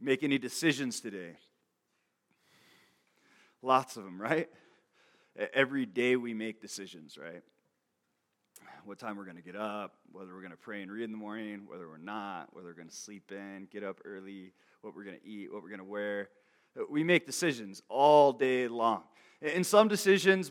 Make any decisions today? Lots of them, right? Every day we make decisions, right? What time we're going to get up, whether we're going to pray and read in the morning, whether we're not, whether we're going to sleep in, get up early, what we're going to eat, what we're going to wear. We make decisions all day long. And some decisions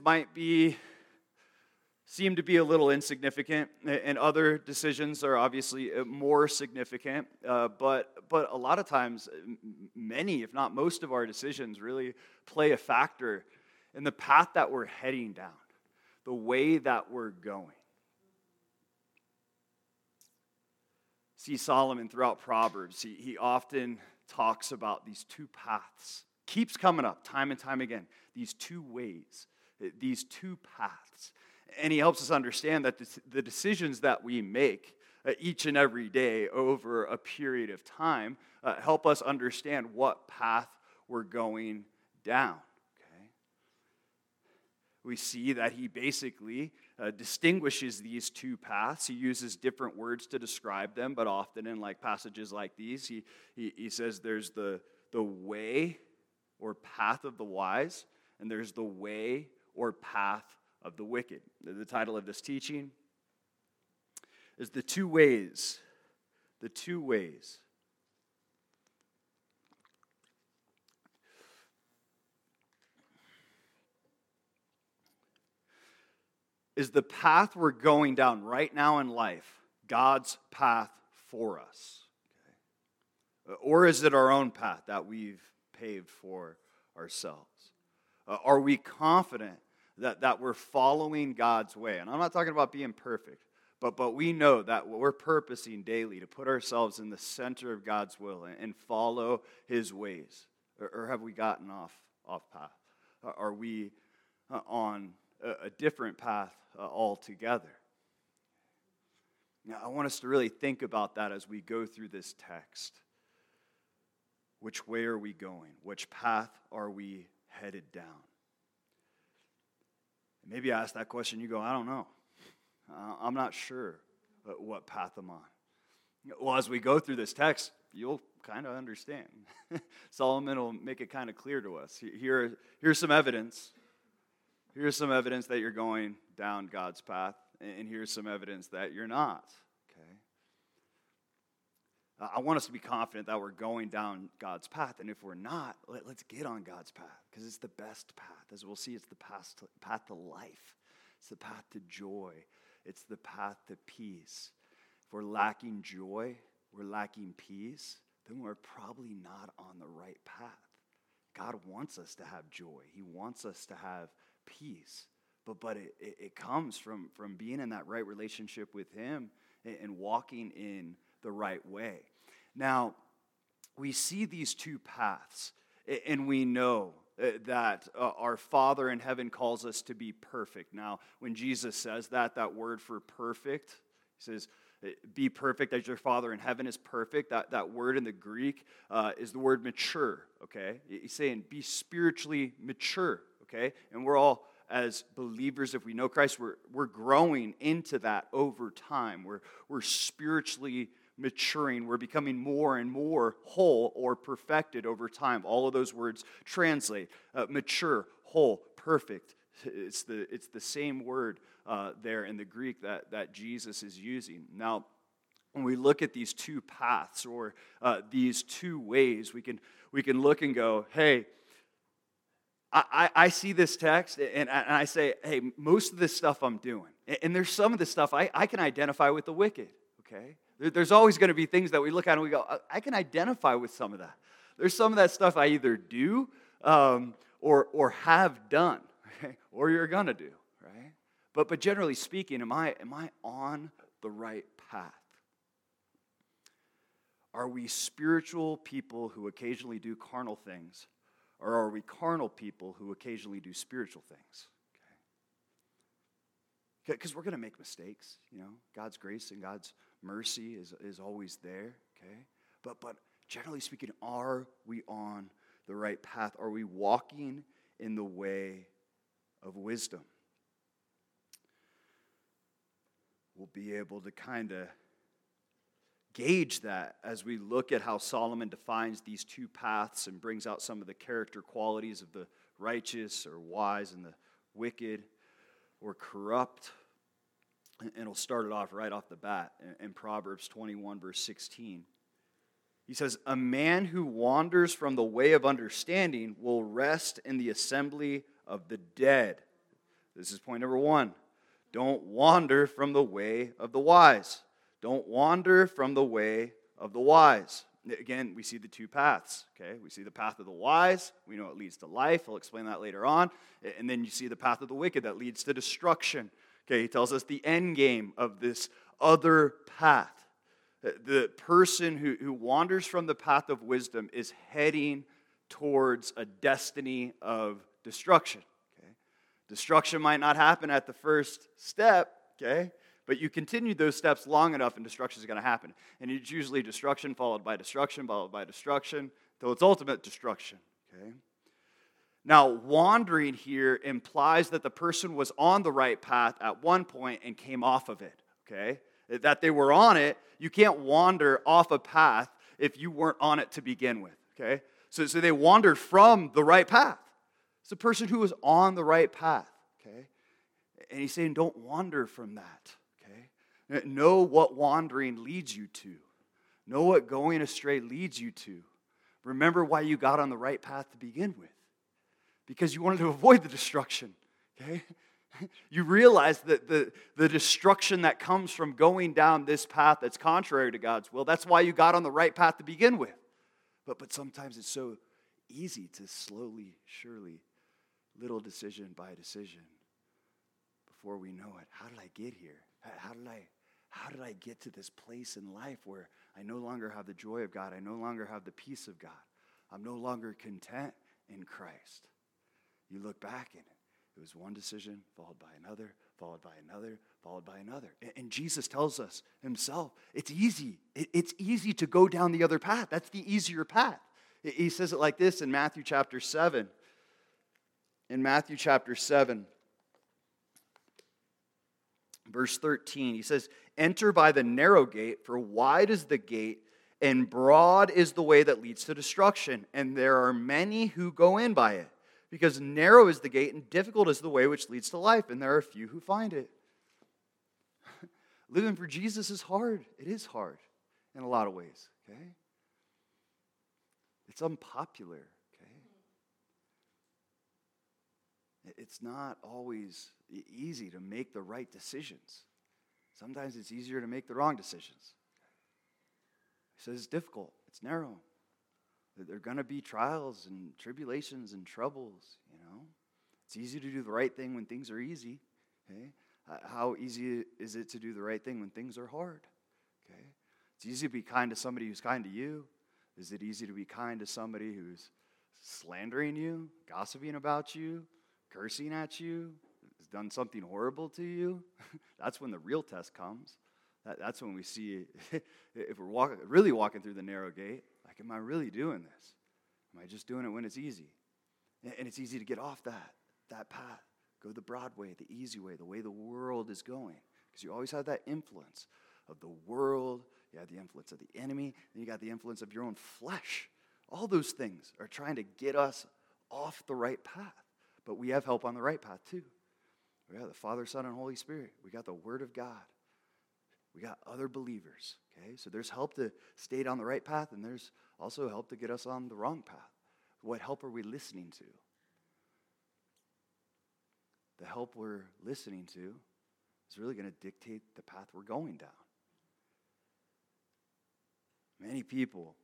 seem to be a little insignificant, and other decisions are obviously more significant. But a lot of times, many, if not most of our decisions really play a factor in the path that we're heading down, the way that we're going. See Solomon throughout Proverbs, he often talks about these two paths. Keeps coming up time and time again. These two ways, these two paths. And he helps us understand that the decisions that we make each and every day over a period of time help us understand what path we're going down. Okay? We see that he basically distinguishes these two paths. He uses different words to describe them, but often in passages like these, he says there's the way or path of the wise, and there's the way or path of the wicked. The title of this teaching is The Two Ways. The Two Ways. Is the path we're going down right now in life God's path for us? Okay. Or is it our own path that we've paved for ourselves? Are we confident that we're following God's way? And I'm not talking about being perfect, but we know that we're purposing daily to put ourselves in the center of God's will and follow His ways. Or have we gotten off path? Are we on a different path altogether? Now, I want us to really think about that as we go through this text. Which way are we going? Which path are we headed down? Maybe I ask that question, you go, I don't know. I'm not sure what path I'm on. Well, as we go through this text, you'll kind of understand. Solomon will make it kind of clear to us. Here's some evidence. Here's some evidence that you're going down God's path, and here's some evidence that you're not. Okay? I want us to be confident that we're going down God's path, and if we're not, let's get on God's path, because it's the best path. As we'll see, it's the path to life. It's the path to joy. It's the path to peace. If we're lacking joy, we're lacking peace, then we're probably not on the right path. God wants us to have joy. He wants us to have peace. But it comes from being in that right relationship with Him and walking in the right way. Now, we see these two paths, and we know that our Father in heaven calls us to be perfect. Now, when Jesus says that word for perfect, He says, be perfect as your Father in heaven is perfect. That word in the Greek is the word mature, okay? He's saying be spiritually mature, okay? And we're all, as believers, if we know Christ, we're growing into that over time. We're spiritually maturing. We're becoming more and more whole or perfected over time. All of those words translate. Mature, whole, perfect. It's the same word there in the Greek that Jesus is using. Now, when we look at these two paths or these two ways, we can look and go, hey, I see this text and I say, hey, most of this stuff I'm doing. And there's some of this stuff I can identify with the wicked, okay? There's always going to be things that we look at and we go, I can identify with some of that. There's some of that stuff I either do or have done, okay? Or you're going to do, right? But generally speaking, am I on the right path? Are we spiritual people who occasionally do carnal things? Or are we carnal people who occasionally do spiritual things? Okay? Because we're going to make mistakes, you know. God's grace and God's mercy is always there, okay? But generally speaking, are we on the right path? Are we walking in the way of wisdom? We'll be able to kind of gauge that as we look at how Solomon defines these two paths and brings out some of the character qualities of the righteous or wise and the wicked or corrupt. And we'll start it off right off the bat in Proverbs 21, verse 16. He says, "A man who wanders from the way of understanding will rest in the assembly of the dead." This is point number one. Don't wander from the way of the wise. Don't wander from the way of the wise. Again, we see the two paths, okay? We see the path of the wise. We know it leads to life. I'll explain that later on. And then you see the path of the wicked that leads to destruction. Okay, he tells us the end game of this other path. The person who wanders from the path of wisdom is heading towards a destiny of destruction. Okay? Destruction might not happen at the first step, okay? But you continue those steps long enough and destruction is going to happen. And it's usually destruction followed by destruction, till its ultimate destruction. Okay? Now, wandering here implies that the person was on the right path at one point and came off of it. Okay? That they were on it. You can't wander off a path if you weren't on it to begin with. Okay? So they wandered from the right path. It's the person who was on the right path. Okay? And he's saying, don't wander from that. Okay? Know what wandering leads you to. Know what going astray leads you to. Remember why you got on the right path to begin with. Because you wanted to avoid the destruction. Okay? You realize that the destruction that comes from going down this path that's contrary to God's will, that's why you got on the right path to begin with. But sometimes it's so easy to slowly, surely, little decision by decision, before we know it, how did I get here? How did I get to this place in life where I no longer have the joy of God, I no longer have the peace of God, I'm no longer content in Christ? You look back and it was one decision, followed by another, followed by another, followed by another. And Jesus tells us himself, it's easy. It's easy to go down the other path. That's the easier path. He says it like this in Matthew chapter 7. In Matthew chapter 7, verse 13, he says, "Enter by the narrow gate, for wide is the gate, and broad is the way that leads to destruction, and there are many who go in by it. Because narrow is the gate and difficult is the way which leads to life, and there are few who find it." Living for Jesus is hard. It is hard in a lot of ways, okay? It's unpopular, okay? It's not always easy to make the right decisions. Sometimes it's easier to make the wrong decisions. He says it's difficult. It's narrow. There are going to be trials and tribulations and troubles, you know. It's easy to do the right thing when things are easy, okay? How easy is it to do the right thing when things are hard, okay? It's easy to be kind to somebody who's kind to you. Is it easy to be kind to somebody who's slandering you, gossiping about you, cursing at you, has done something horrible to you? That's when the real test comes. That's when we see if we're really walking through the narrow gate. Like, am I really doing this? Am I just doing it when it's easy? And it's easy to get off that path. Go the broad way, the easy way, the way the world is going. Because you always have that influence of the world. You have the influence of the enemy. Then you got the influence of your own flesh. All those things are trying to get us off the right path. But we have help on the right path too. We have the Father, Son, and Holy Spirit. We got the Word of God. We got other believers, okay? So there's help to stay on the right path, and there's also help to get us on the wrong path. What help are we listening to? The help we're listening to is really going to dictate the path we're going down. Many people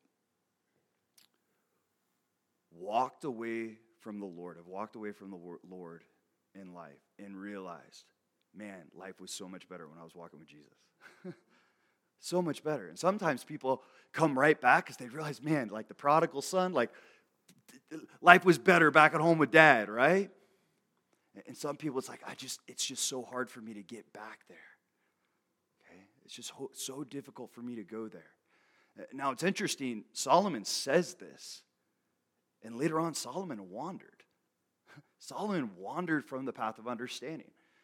walked away from the Lord, have walked away from the Lord in life and realized, man, life was so much better when I was walking with Jesus. So much better. And sometimes people come right back because they realize, man, like the prodigal son, like life was better back at home with dad, right? And some people, it's like, it's just so hard for me to get back there. Okay? It's just so difficult for me to go there. Now, it's interesting, Solomon says this, and later on, Solomon wandered. Solomon wandered from the path of understanding.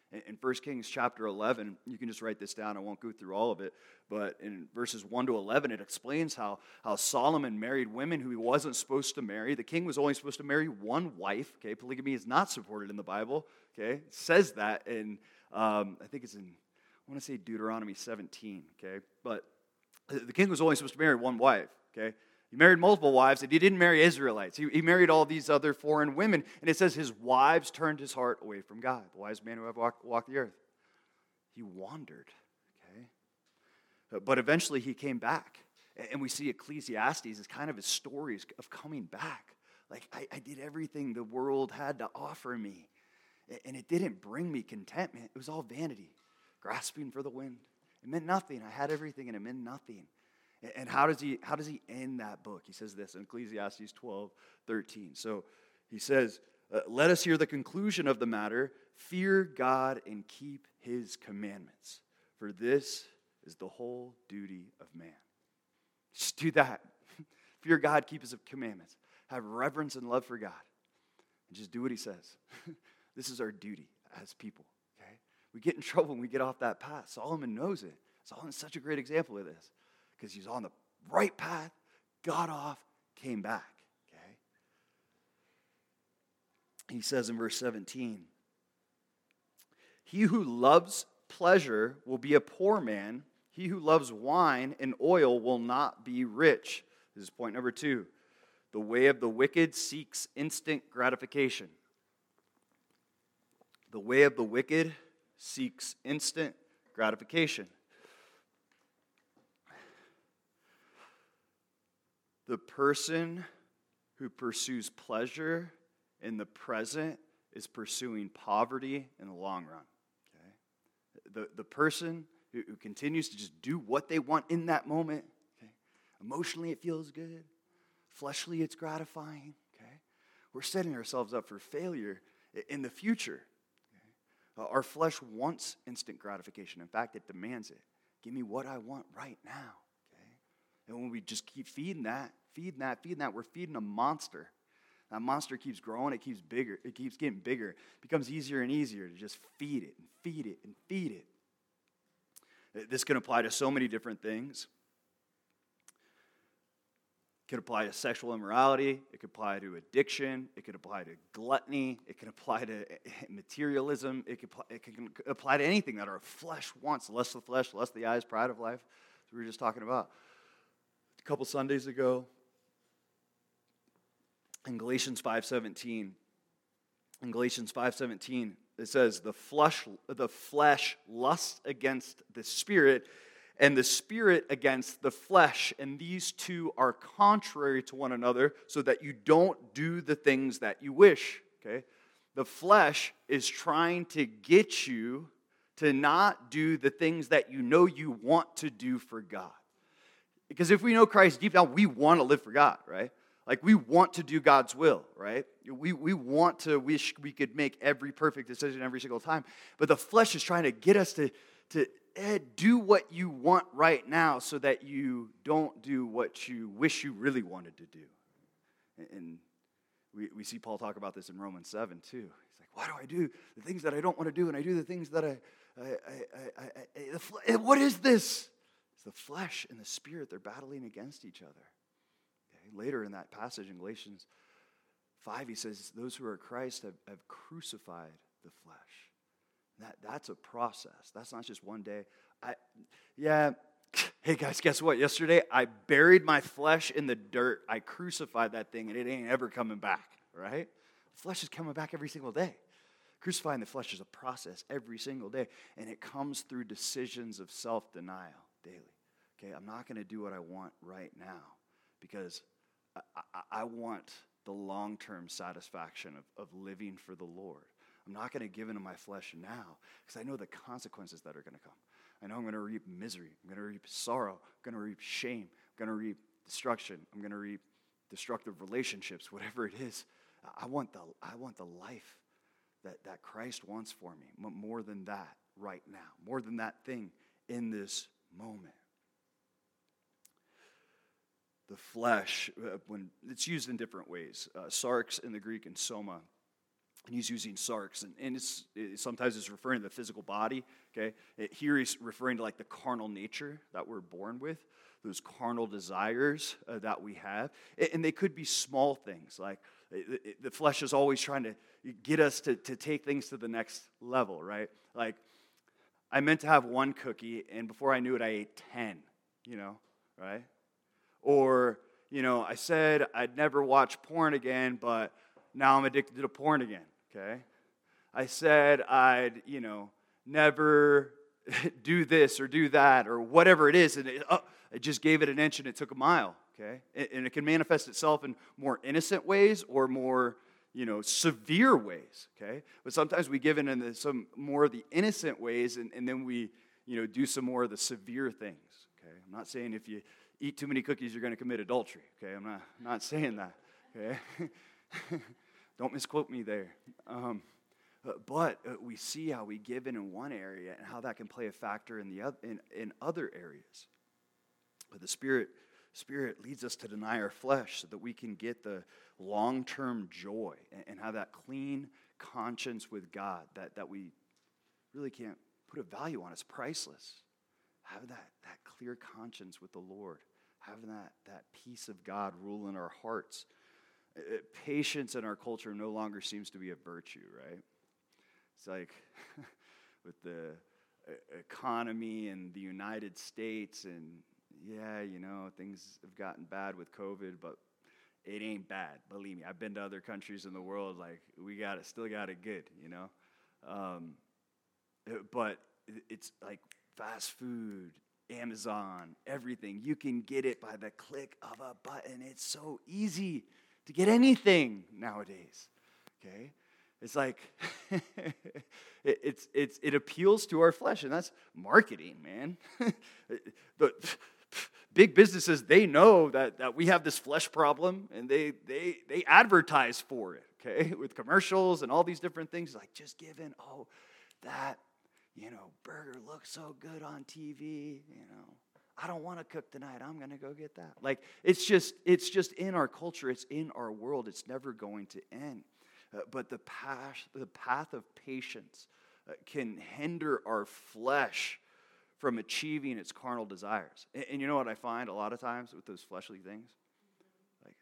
In 1 Kings chapter 11, you can just write this down. I won't go through all of it. But in verses 1 to 11, it explains how Solomon married women who he wasn't supposed to marry. The king was only supposed to marry one wife. Okay, polygamy is not supported in the Bible. Okay, it says that in, I think it's in, I want to say Deuteronomy 17. Okay, but the king was only supposed to marry one wife. Okay, he married multiple wives, and he didn't marry Israelites. He married all these other foreign women, and it says his wives turned his heart away from God. The wisest man who ever walked the earth. He wandered, okay? But eventually he came back, and we see Ecclesiastes as kind of his stories of coming back. Like, I did everything the world had to offer me, and it didn't bring me contentment. It was all vanity, grasping for the wind. It meant nothing. I had everything, and it meant nothing. And how does he end that book? He says this in Ecclesiastes 12:13. So he says, let us hear the conclusion of the matter. Fear God and keep his commandments, for this is the whole duty of man. Just do that. Fear God, keep his commandments. Have reverence and love for God. And just do what he says. This is our duty as people. Okay? We get in trouble when we get off that path. Solomon knows it. Solomon's such a great example of this. Because he's on the right path, got off, came back. Okay? He says in verse 17, he who loves pleasure will be a poor man. He who loves wine and oil will not be rich. This is point number 2. The way of the wicked seeks instant gratification. The way of the wicked seeks instant gratification. The person who pursues pleasure in the present is pursuing poverty in the long run. Okay? The person who continues to just do what they want in that moment, okay? Emotionally it feels good, fleshly it's gratifying. Okay? We're setting ourselves up for failure in the future. Okay? Our flesh wants instant gratification. In fact, it demands it. Give me what I want right now. And when we just keep feeding that, we're feeding a monster. That monster keeps growing, it keeps bigger, it keeps getting bigger. It becomes easier and easier to just feed it and feed it and feed it. This can apply to so many different things. It could apply to sexual immorality, it could apply to addiction, it could apply to gluttony, it can apply to materialism, it can apply to anything that our flesh wants. Lust of the flesh, lust of the eyes, pride of life. That's what we were just talking about. A couple Sundays ago, in Galatians 5:17, it says, the flesh lusts against the spirit, and the spirit against the flesh, and these two are contrary to one another, so that you don't do the things that you wish. Okay? The flesh is trying to get you to not do the things that you know you want to do for God. Because if we know Christ deep down, we want to live for God, right? Like, we want to do God's will, right? We want to wish we could make every perfect decision every single time. But the flesh is trying to get us to do what you want right now so that you don't do what you wish you really wanted to do. And we see Paul talk about this in Romans 7 too. He's like, why do I do the things that I don't want to do, and I do the things that what is this? The flesh and the spirit, they're battling against each other. Okay? Later in that passage in Galatians 5, he says, those who are Christ have crucified the flesh. That's a process. That's not just one day. Hey guys, guess what? Yesterday, I buried my flesh in the dirt. I crucified that thing, and it ain't ever coming back, right? The flesh is coming back every single day. Crucifying the flesh is a process every single day, and it comes through decisions of self-denial daily. Okay, I'm not going to do what I want right now because I want the long-term satisfaction of living for the Lord. I'm not going to give into my flesh now because I know the consequences that are going to come. I know I'm going to reap misery. I'm going to reap sorrow. I'm going to reap shame. I'm going to reap destruction. I'm going to reap destructive relationships, whatever it is. I want the life that Christ wants for me, more than that right now, more than that thing in this moment. The flesh, when it's used in different ways, sarx in the Greek and soma And he's using sarx, and sometimes it's referring to the physical body, okay? Here he's referring to like the carnal nature that we're born with, those carnal desires that we have. And they could be small things, like the flesh is always trying to get us to take things to the next level, right? Like, I meant to have one cookie, and before I knew it, I ate 10, right? Or, I said I'd never watch porn again, but now I'm addicted to porn again. Okay, I said I'd, never do this or do that or whatever it is, and I just gave it an inch and it took a mile. Okay, and it can manifest itself in more innocent ways or more, severe ways. Okay, but sometimes we give in some more of the innocent ways, and then we, do some more of the severe things. Okay, I'm not saying if you eat too many cookies you're going to commit adultery. Okay, I'm not saying that. Okay. Don't misquote me there. But we see how we give in one area and how that can play a factor in other areas. But the Spirit leads us to deny our flesh so that we can get the long-term joy and have that clean conscience with God that we really can't put a value on. It's priceless. Have that clear conscience with the Lord. Having that peace of God rule in our hearts. Patience in our culture no longer seems to be a virtue, right? It's like with the economy in the United States, and things have gotten bad with COVID, but it ain't bad. Believe me, I've been to other countries in the world, like we still got it good, But it's like fast food, Amazon, everything. You can get it by the click of a button. It's so easy to get anything nowadays, okay? It's like, it appeals to our flesh, and that's marketing, man. The big businesses, they know that we have this flesh problem, and they advertise for it, okay? With commercials and all these different things, like just give in, that, burger looks so good on TV, I don't want to cook tonight. I'm going to go get that. Like, it's just in our culture. It's in our world. It's never going to end. But the path of patience can hinder our flesh from achieving its carnal desires. And you know what I find a lot of times with those fleshly things? Like,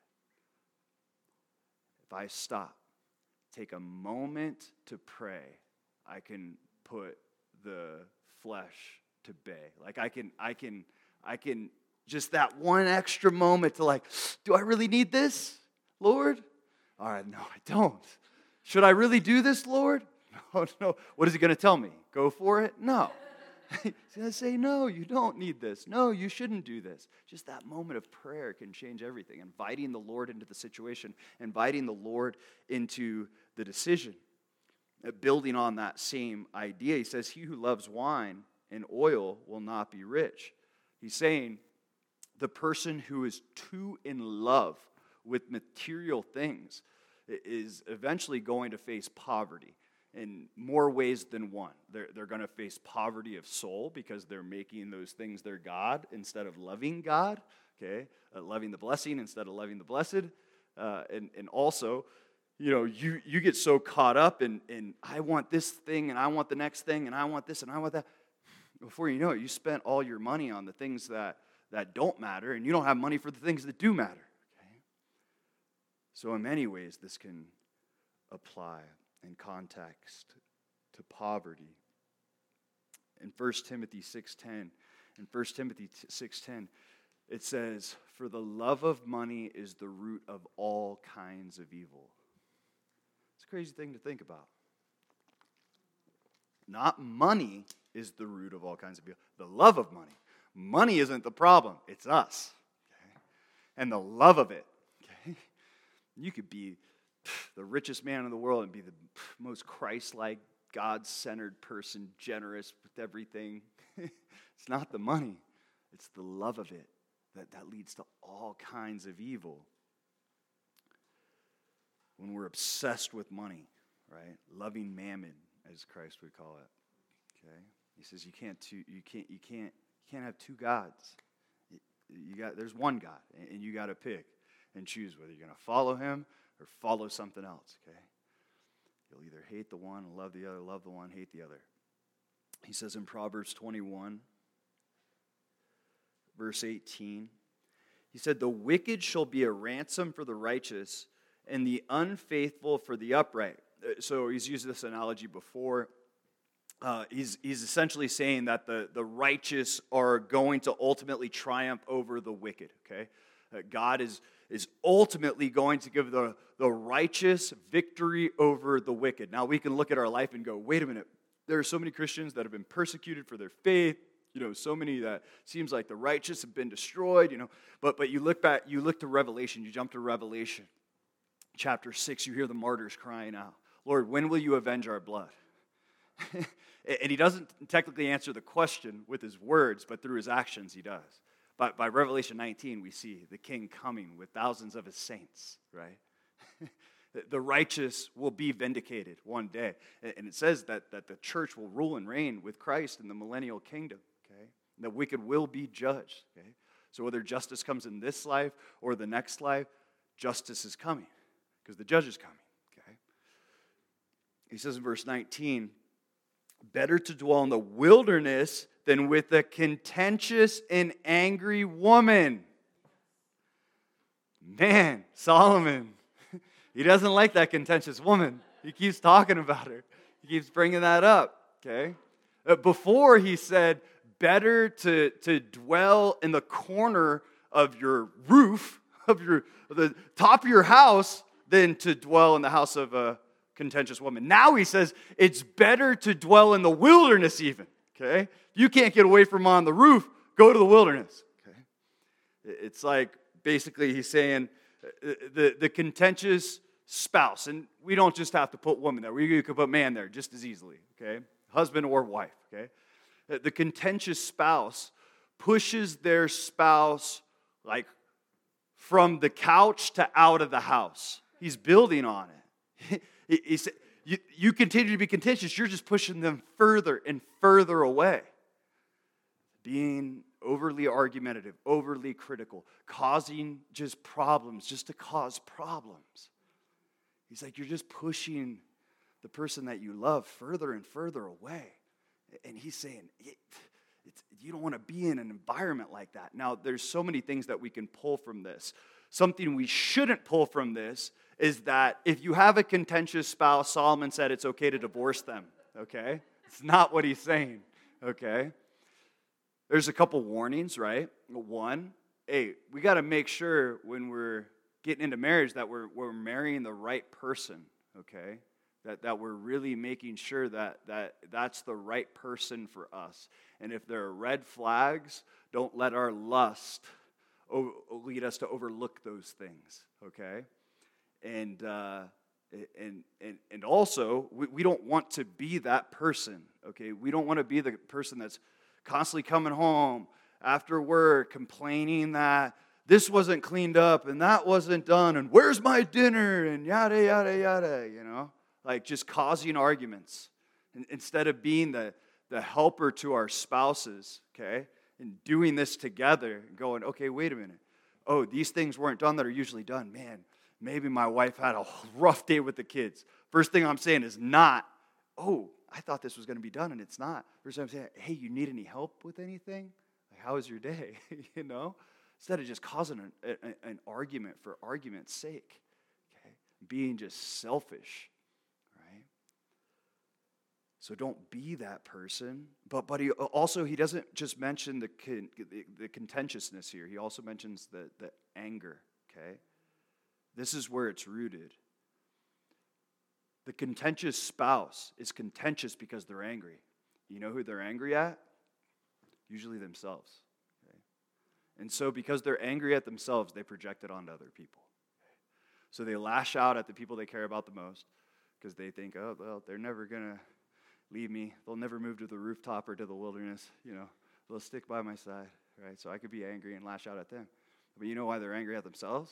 if I stop, take a moment to pray, I can put the flesh to bay. Like, I can just that one extra moment to like, do I really need this, Lord? All right, no, I don't. Should I really do this, Lord? No. What is he going to tell me? Go for it? No. He's going to say, no, you don't need this. No, you shouldn't do this. Just that moment of prayer can change everything. Inviting the Lord into the situation, inviting the Lord into the decision. Building on that same idea, he says, he who loves wine and oil will not be rich. He's saying the person who is too in love with material things is eventually going to face poverty in more ways than one. They're going to face poverty of soul because they're making those things their God instead of loving God, okay? Loving the blessing instead of loving the blessed. And also, you get so caught up in I want this thing and I want the next thing and I want this and I want that. Before you know it, you spent all your money on the things that don't matter, and you don't have money for the things that do matter. Okay? So in many ways, this can apply in context to poverty. In 1 Timothy 6:10, it says, "For the love of money is the root of all kinds of evil." It's a crazy thing to think about. Not money is the root of all kinds of evil. The love of money. Money isn't the problem. It's us. Okay? And the love of it. Okay? You could be the richest man in the world and be the most Christ-like, God-centered person, generous with everything. It's not the money. It's the love of it that leads to all kinds of evil. When we're obsessed with money, right? Loving mammon, as Christ would call it. Okay? He says you can't have two gods. There's one God, and you got to pick and choose whether you're going to follow him or follow something else. Okay? You'll either hate the one and love the other, love the one, hate the other. He says in Proverbs 21, verse 18, he said, the wicked shall be a ransom for the righteous, and the unfaithful for the upright. So he's used this analogy before. He's essentially saying that the righteous are going to ultimately triumph over the wicked, okay? God is ultimately going to give the righteous victory over the wicked. Now, we can look at our life and go, wait a minute, there are so many Christians that have been persecuted for their faith, so many that seems like the righteous have been destroyed, but you look back, you look to Revelation, you jump to Revelation, chapter 6, you hear the martyrs crying out, Lord, when will you avenge our blood? And he doesn't technically answer the question with his words, but through his actions he does. But by Revelation 19, we see the king coming with thousands of his saints, right? The righteous will be vindicated one day. And it says that the church will rule and reign with Christ in the millennial kingdom, okay? The wicked will be judged, okay? So whether justice comes in this life or the next life, justice is coming because the judge is coming, okay? He says in verse 19, better to dwell in the wilderness than with a contentious and angry woman. Man, Solomon, he doesn't like that contentious woman. He keeps talking about her. He keeps bringing that up, okay? Before he said, better to dwell in the corner of your roof, of the top of your house, than to dwell in the house of a contentious woman. Now he says, it's better to dwell in the wilderness even, okay? You can't get away from on the roof, go to the wilderness, okay? It's like, basically he's saying, the contentious spouse, and we don't just have to put woman there, you could put man there just as easily, okay? Husband or wife, okay? The contentious spouse pushes their spouse like from the couch to out of the house. He's building on it. He said, you continue to be contentious, you're just pushing them further and further away. Being overly argumentative, overly critical, causing just problems, just to cause problems. He's like, you're just pushing the person that you love further and further away. And he's saying, you don't want to be in an environment like that. Now, there's so many things that we can pull from this. Something we shouldn't pull from this is that if you have a contentious spouse, Solomon said it's okay to divorce them, okay? It's not what he's saying, okay? There's a couple warnings, right? One, hey, we got to make sure when we're getting into marriage that we're marrying the right person, okay? That we're really making sure that's the right person for us. And if there are red flags, don't let our lust lead us to overlook those things, okay? And also, we don't want to be that person, okay? We don't want to be the person that's constantly coming home after work, complaining that this wasn't cleaned up and that wasn't done, and where's my dinner, and yada, yada, yada, like just causing arguments. Instead of being the helper to our spouses, okay, and doing this together, and going, okay, wait a minute. Oh, these things weren't done that are usually done. Man, maybe my wife had a rough day with the kids. First thing I'm saying is not, oh, I thought this was going to be done, and it's not. First thing I'm saying, hey, you need any help with anything? Like, how was your day? Instead of just causing an argument for argument's sake, okay? Being just selfish, right? So don't be that person. But he doesn't just mention the contentiousness here. He also mentions the anger, okay? This is where it's rooted. The contentious spouse is contentious because they're angry. You know who they're angry at? Usually themselves. Okay? And so because they're angry at themselves, they project it onto other people. Okay? So they lash out at the people they care about the most because they think, oh, well, they're never going to leave me. They'll never move to the rooftop or to the wilderness. They'll stick by my side, right? So I could be angry and lash out at them. But you know why they're angry at themselves?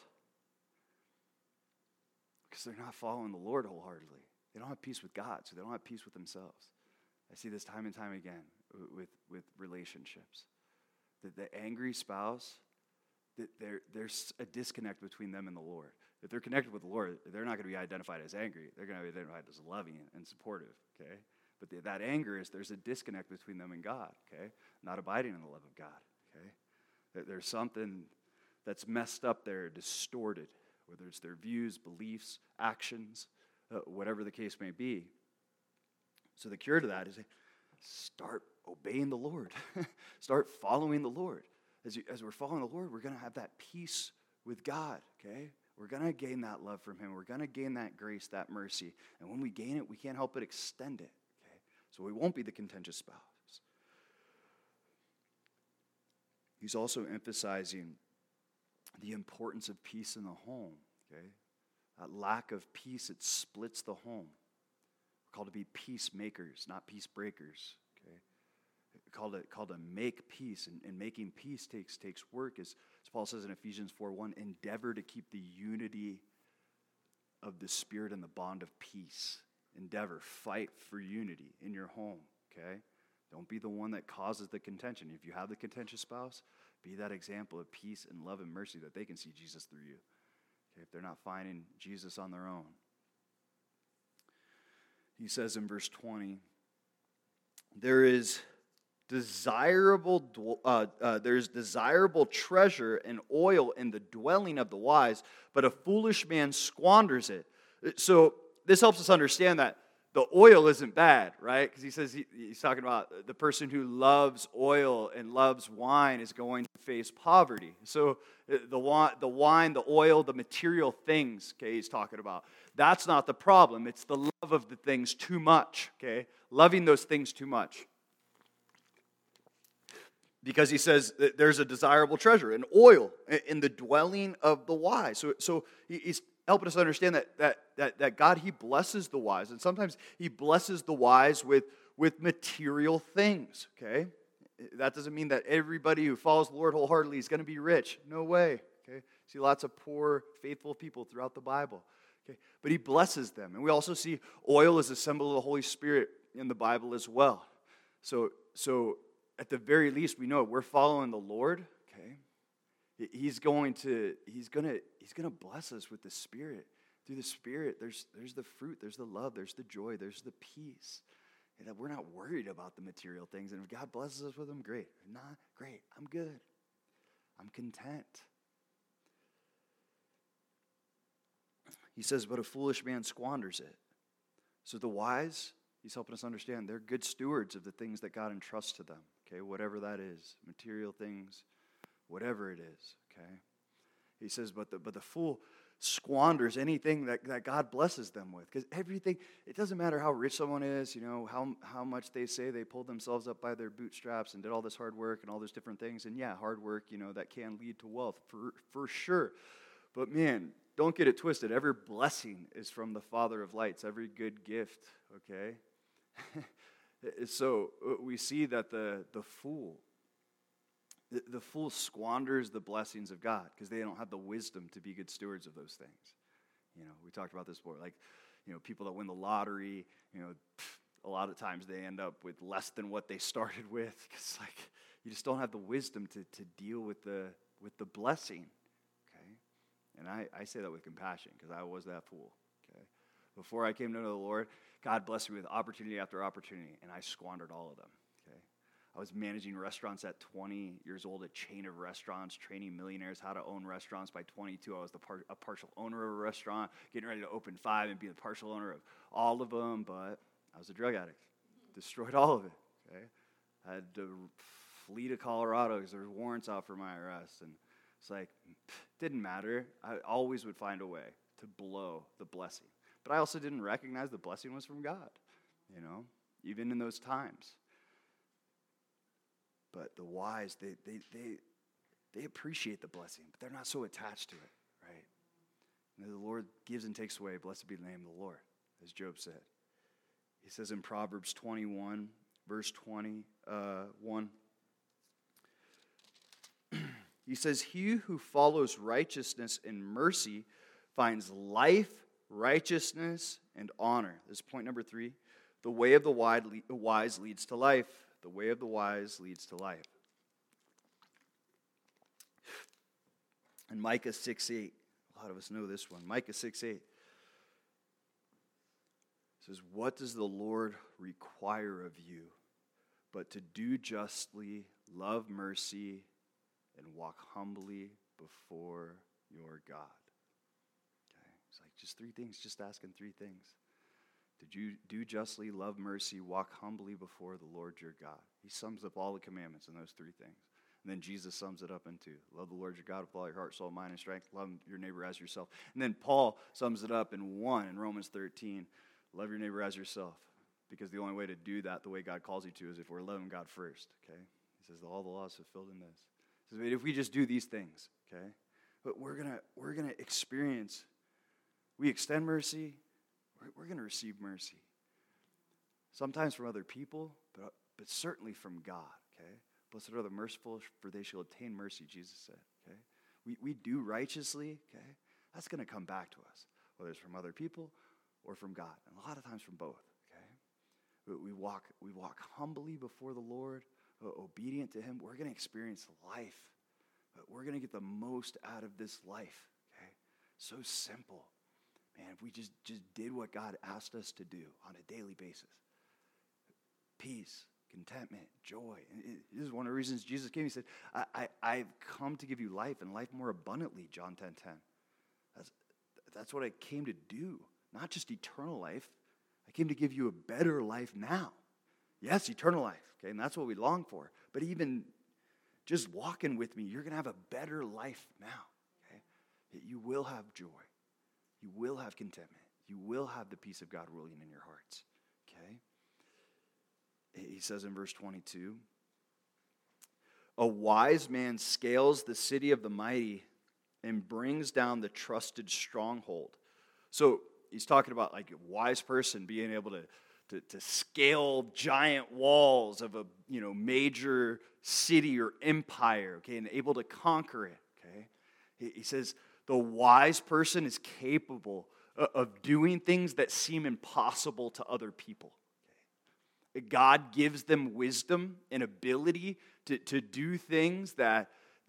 Because they're not following the Lord wholeheartedly. They don't have peace with God, so they don't have peace with themselves. I see this time and time again with relationships. The angry spouse, there's a disconnect between them and the Lord. If they're connected with the Lord, they're not going to be identified as angry. They're going to be identified as loving and supportive, okay? But that anger is, there's a disconnect between them and God, okay? Not abiding in the love of God, okay? There's something that's messed up there, distorted, whether it's their views, beliefs, actions, whatever the case may be. So the cure to that is start obeying the Lord. Start following the Lord. As we're following the Lord, we're going to have that peace with God, okay? We're going to gain that love from him. We're going to gain that grace, that mercy. And when we gain it, we can't help but extend it, okay? So we won't be the contentious spouse. He's also emphasizing the importance of peace in the home, okay? That lack of peace, it splits the home. We're called to be peacemakers, not peace breakers, okay? Called to make peace, and making peace takes work, as Paul says in Ephesians 4:1, endeavor to keep the unity of the Spirit and the bond of peace. Endeavor, fight for unity in your home, okay? Don't be the one that causes the contention. If you have the contentious spouse, be that example of peace and love and mercy that they can see Jesus through you, okay, if they're not finding Jesus on their own. He says in verse 20, there's desirable treasure and oil in the dwelling of the wise, but a foolish man squanders it. So this helps us understand that the oil isn't bad, right? Because he says he's talking about the person who loves oil and loves wine is going to face poverty. So the wine, the oil, the material things, okay, he's talking about. That's not the problem. It's the love of the things too much, okay? Loving those things too much. Because he says that there's a desirable treasure, an oil in the dwelling of the wise. So he's helping us understand that God, he blesses the wise. And sometimes he blesses the wise with material things, okay? That doesn't mean that everybody who follows the Lord wholeheartedly is going to be rich. No way, okay? See lots of poor, faithful people throughout the Bible, okay? But he blesses them. And we also see oil as a symbol of the Holy Spirit in the Bible as well. So at the very least, we know we're following the Lord, okay? He's going to bless us with the Spirit. Through the Spirit, there's the fruit, there's the love, there's the joy, there's the peace. And that we're not worried about the material things. And if God blesses us with them, great. If not, great. I'm good. I'm content. He says, but a foolish man squanders it. So the wise, he's helping us understand, they're good stewards of the things that God entrusts to them. Okay, whatever that is, material things, whatever it is, okay? He says, but the fool squanders anything that God blesses them with. Because everything, it doesn't matter how rich someone is, how much they say they pulled themselves up by their bootstraps and did all this hard work and all those different things. And yeah, hard work, that can lead to wealth, for sure. But man, don't get it twisted. Every blessing is from the Father of lights, every good gift, okay? So we see that the fool squanders the blessings of God because they don't have the wisdom to be good stewards of those things. We talked about this before. Like, people that win the lottery, a lot of times they end up with less than what they started with because, like, you just don't have the wisdom to deal with the blessing. Okay, and I say that with compassion because I was that fool. Okay, before I came to know the Lord, God blessed me with opportunity after opportunity, and I squandered all of them, okay? I was managing restaurants at 20 years old, a chain of restaurants, training millionaires how to own restaurants. By 22, I was a partial owner of a restaurant, getting ready to open 5 and be the partial owner of all of them, but I was a drug addict. Destroyed all of it, okay? I had to flee to Colorado because there were warrants out for my arrest, and it's like, didn't matter. I always would find a way to blow the blessing. But I also didn't recognize the blessing was from God, even in those times. But the wise, they appreciate the blessing, but they're not so attached to it, right? The Lord gives and takes away. Blessed be the name of the Lord, as Job said. He says in Proverbs 21, verse 21, he says, he who follows righteousness and mercy finds life, righteousness, and honor. This is point number 3. The way of the wise leads to life. The way of the wise leads to life. In Micah 6:8, lot of us know this one. Micah 6:8 says, "What does the Lord require of you but to do justly, love mercy, and walk humbly before your God?" Okay, it's like just three things, just asking three things. Did you do justly, love mercy, walk humbly before the Lord your God? He sums up all the commandments in those three things. And then Jesus sums it up into love the Lord your God with all your heart, soul, mind, and strength. Love your neighbor as yourself. And then Paul sums it up in one in Romans 13. Love your neighbor as yourself. Because the only way to do that the way God calls you to is if we're loving God first. Okay? He says all the laws fulfilled in this. He says if we just do these things, okay? But we're gonna experience, we extend mercy, we're gonna receive mercy. Sometimes from other people, but certainly from God, okay? Blessed are the merciful, for they shall obtain mercy, Jesus said, okay? We do righteously, okay? That's going to come back to us, whether it's from other people or from God, and a lot of times from both, okay? But we walk humbly before the Lord, obedient to him. We're going to experience life, but we're going to get the most out of this life, okay? So simple. Man, if we just did what God asked us to do on a daily basis, peace, contentment, joy. And this is one of the reasons Jesus came. He said, I've come to give you life and life more abundantly, John 10:10. That's what I came to do, not just eternal life. I came to give you a better life now. Yes, eternal life, okay, and that's what we long for. But even just walking with me, you're going to have a better life now, okay? You will have joy. You will have contentment. You will have the peace of God ruling in your hearts, okay? He says in verse 22, a wise man scales the city of the mighty and brings down the trusted stronghold. So he's talking about like a wise person being able to scale giant walls of a major city or empire, okay, and able to conquer it, okay? He says the wise person is capable of doing things that seem impossible to other people. God gives them wisdom and ability to do things that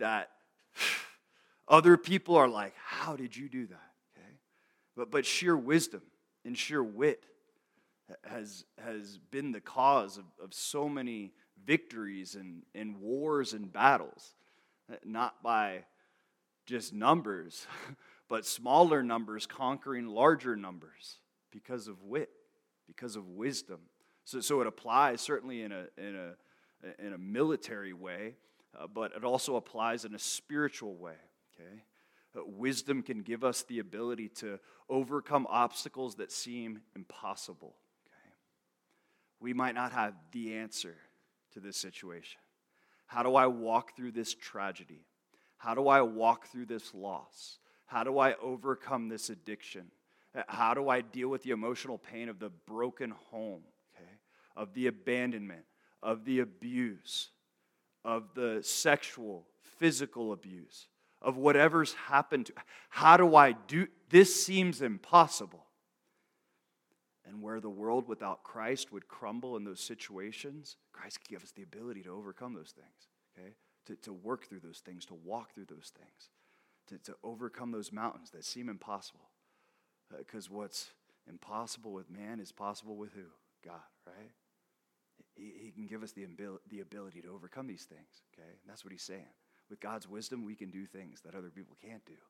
other people are like, how did you do that? Okay? But sheer wisdom and sheer wit has been the cause of so many victories and wars and battles, not by just numbers, but smaller numbers conquering larger numbers because of wit, because of wisdom. So it applies certainly in a military way, but it also applies in a spiritual way. Okay, wisdom can give us the ability to overcome obstacles that seem impossible. Okay, we might not have the answer to this situation. How do I walk through this tragedy? How do I walk through this loss? How do I overcome this addiction? How do I deal with the emotional pain of the broken home? Of the abandonment, of the abuse, of the sexual, physical abuse, of whatever's happened to. How do I do? This seems impossible. And where the world without Christ would crumble in those situations, Christ can give us the ability to overcome those things, okay? To work through those things, to walk through those things, to overcome those mountains that seem impossible. Because what's impossible with man is possible with who? God, right? He can give us the ability to overcome these things, okay? And that's what he's saying. With God's wisdom, we can do things that other people can't do,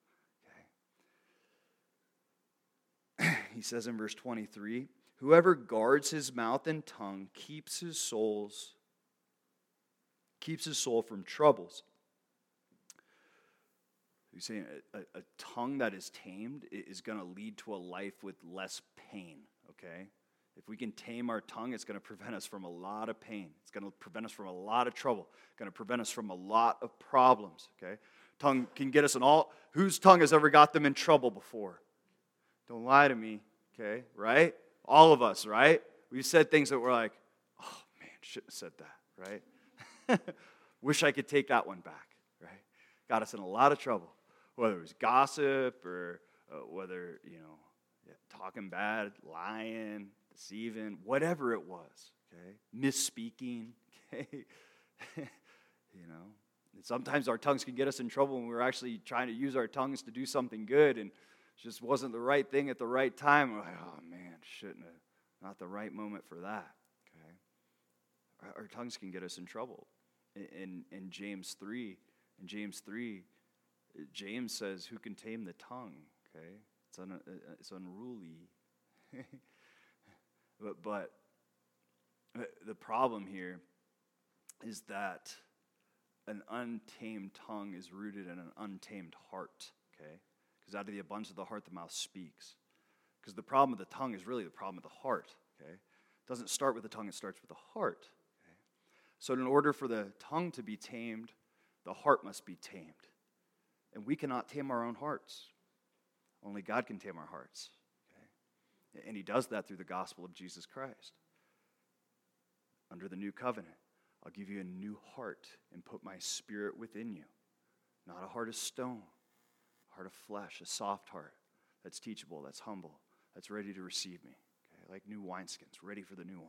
okay? He says in verse 23, whoever guards his mouth and tongue keeps his soul from troubles. He's saying a tongue that is tamed is going to lead to a life with less pain, okay? If we can tame our tongue, it's going to prevent us from a lot of pain. It's going to prevent us from a lot of trouble. It's going to prevent us from a lot of problems, okay? Tongue can get us in all. Whose tongue has ever got them in trouble before? Don't lie to me, okay? Right? All of us, right? We've said things that we're like, oh, man, shouldn't have said that, right? Wish I could take that one back, right? Got us in a lot of trouble, whether it was gossip or whether, talking bad, lying, deceiving, whatever it was, okay? Misspeaking, okay? And sometimes our tongues can get us in trouble when we're actually trying to use our tongues to do something good, and it just wasn't the right thing at the right time. We're like, oh man, shouldn't have. Not the right moment for that. Okay, our tongues can get us in trouble. In James 3, James says, "Who can tame the tongue?" Okay, it's unruly. but the problem here is that an untamed tongue is rooted in an untamed heart, okay? Because out of the abundance of the heart, the mouth speaks. Because the problem of the tongue is really the problem of the heart, okay? It doesn't start with the tongue, it starts with the heart, okay? So in order for the tongue to be tamed, the heart must be tamed. And we cannot tame our own hearts. Only God can tame our hearts, okay? And he does that through the gospel of Jesus Christ. Under the new covenant, I'll give you a new heart and put my spirit within you. Not a heart of stone, a heart of flesh, a soft heart that's teachable, that's humble, that's ready to receive me. Okay? Like new wineskins, ready for the new wine.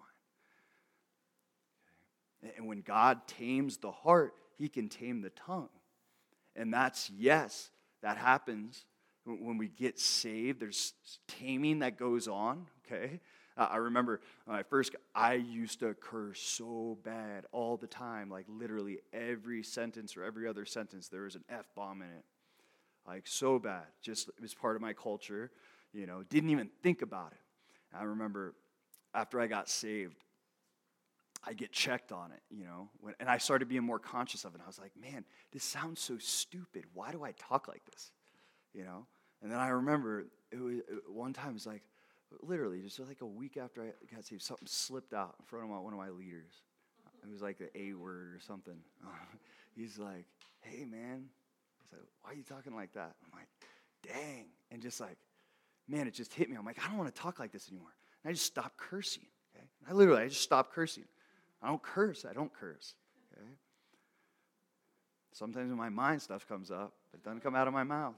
Okay? And when God tames the heart, he can tame the tongue. And that happens when we get saved. There's taming that goes on, okay? I remember when I used to curse so bad all the time, like literally every sentence or every other sentence, there was an F-bomb in it. Like so bad. Just, it was part of my culture, didn't even think about it. And I remember after I got saved, I get checked on it, and I started being more conscious of it. I was like, man, this sounds so stupid. Why do I talk like this? And then I remember one time it was like, literally, just like a week after I got saved, something slipped out in front of one of my leaders. It was like the A word or something. He's like, hey, man. I said, why are you talking like that? I'm like, dang. And just like, man, it just hit me. I'm like, I don't want to talk like this anymore. And I just stopped cursing. Okay? I just stopped cursing. I don't curse. Okay? Sometimes in my mind stuff comes up, but it doesn't come out of my mouth,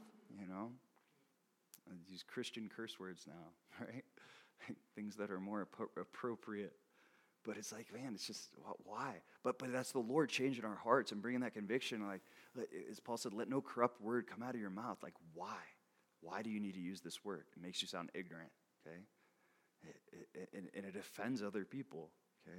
I use Christian curse words now, right? Things that are more appropriate. But it's like, man, it's just, why? But that's the Lord changing our hearts and bringing that conviction. Like, as Paul said, let no corrupt word come out of your mouth. Like, why? Why do you need to use this word? It makes you sound ignorant, okay? And it offends other people, okay?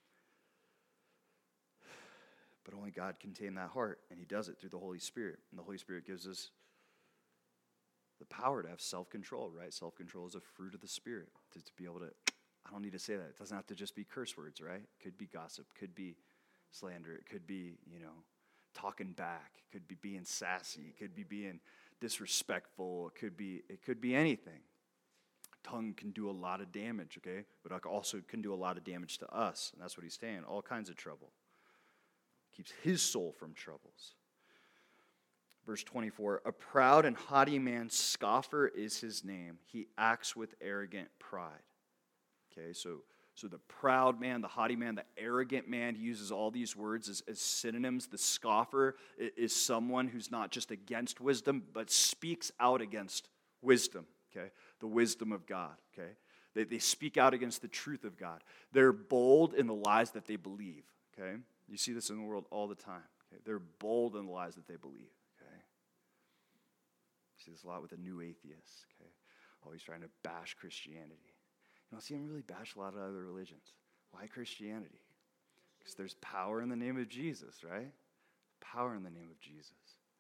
But only God can tame that heart, and he does it through the Holy Spirit. And the Holy Spirit gives us the power to have self-control, right? Self-control is a fruit of the Spirit. To be able to, I don't need to say that. It doesn't have to just be curse words, right? It could be gossip, could be slander, it could be, talking back, it could be being sassy, it could be being disrespectful, it could be anything. Tongue can do a lot of damage, okay? But it also can do a lot of damage to us, and that's what he's saying, all kinds of trouble. Keeps his soul from troubles. Verse 24, a proud and haughty man, scoffer is his name. He acts with arrogant pride. Okay, so the proud man, the haughty man, the arrogant man, he uses all these words as synonyms. The scoffer is someone who's not just against wisdom, but speaks out against wisdom, okay? The wisdom of God, okay? They speak out against the truth of God. They're bold in the lies that they believe, okay? You see this in the world all the time. Okay? They're bold in the lies that they believe. Okay? You see this a lot with the new atheists. Okay? Always trying to bash Christianity. See them really bash a lot of other religions. Why Christianity? Because there's power in the name of Jesus, right? Power in the name of Jesus.